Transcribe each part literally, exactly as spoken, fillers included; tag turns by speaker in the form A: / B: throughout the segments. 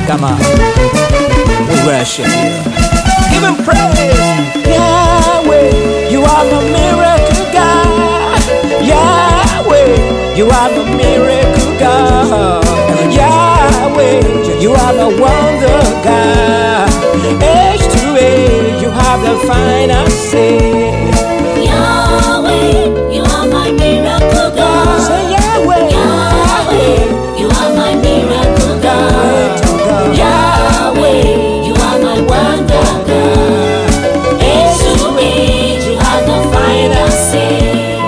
A: Come on, we worship you. Give him praise.
B: Yahweh, you are my miracle God. Yahweh, you are my miracle God. Yahweh, you are the wonder God. H two A, you have the final say.
C: Yahweh, you are my miracle God.
B: Say Yahweh,
C: Yahweh, you are my miracle God. Yahweh, you are my wonder God. Age to age, you have the final say.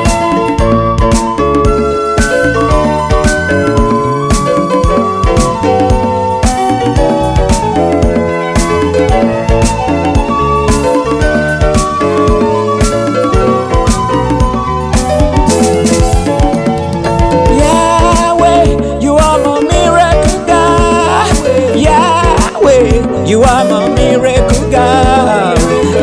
B: you are my miracle God.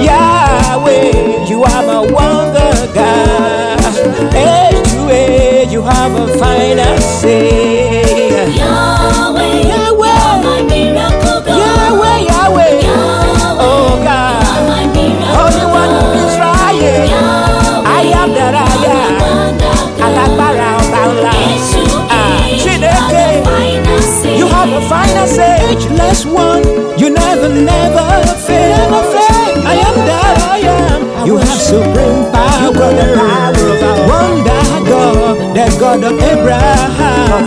B: Yahweh, you are my wonder God. Age to age, you have a final say.
C: Yahweh,
B: Yahweh,
C: you are my miracle God.
B: Yahweh, Yahweh,
C: Yahweh,
B: oh God,
C: you are my miracle
B: Holy One of
C: God.
B: Israel,
C: Yahweh,
B: I am that I am. Alagbara ọba ńlá. Ah, Chineke, you have a final say. Ageless one, you never, never fail. Never fail. I am that I am. You have supreme power. You got the power of our wonder God, the God of Abraham.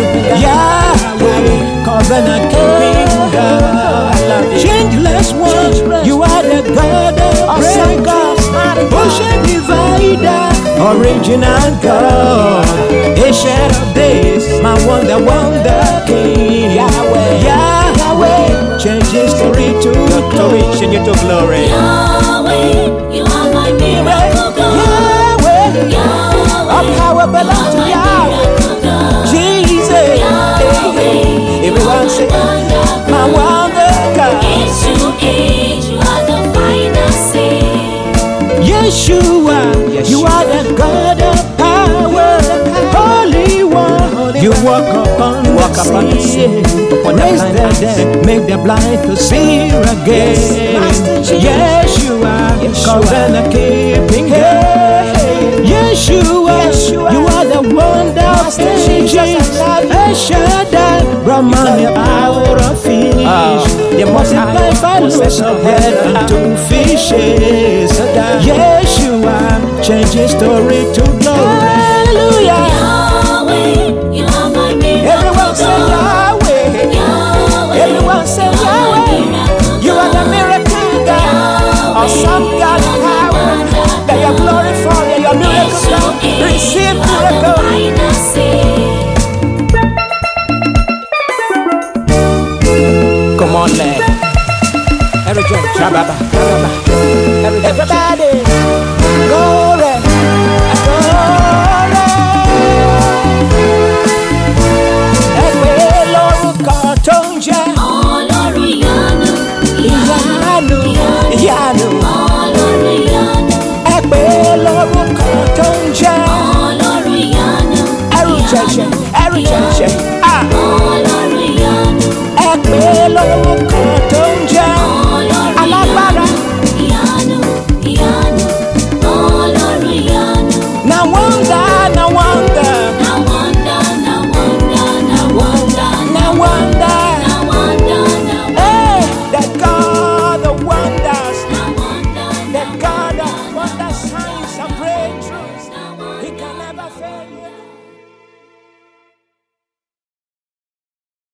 B: Yahweh, covenant keeping God. Changeless one, you are the God of breakers, ocean divider, original God, ancient of days, my wonder, wonder King. Yahweh, Yahweh, change history to glory, change it to glory.
C: Yahweh, you are my miracle God.
B: Yahweh,
C: Yahweh,
B: all power belongs to Yahweh. Jesus,
C: Yahweh,
B: everyone say, my wonder God.
C: age to age, you are the final say.
B: Yeshua, you are the God of power, Holy One. You walk upon the
A: Walk upon the sea, upon the
B: raise
A: blind
B: the
A: eyes.
B: dead, make the blind to see again. Yeshua, covenant keeping God. Yeshua, you are the wonder of ages. El Shaddai, Brahman, the power of fish. They multiply fatness of head into fishes. Yeshua, change his story to glory. Hallelujah.
C: Yahweh, you are my miracle
B: Everyone say
C: God.
B: Yahweh.
C: Yahweh,
B: Everyone say
C: you are my
B: Yahweh.
C: miracle
B: You are the
C: God.
B: miracle God. Awesome God of power. That your glory fall, that your miracle God. Receive miracle.
A: Come on, man. Every John, Shababa.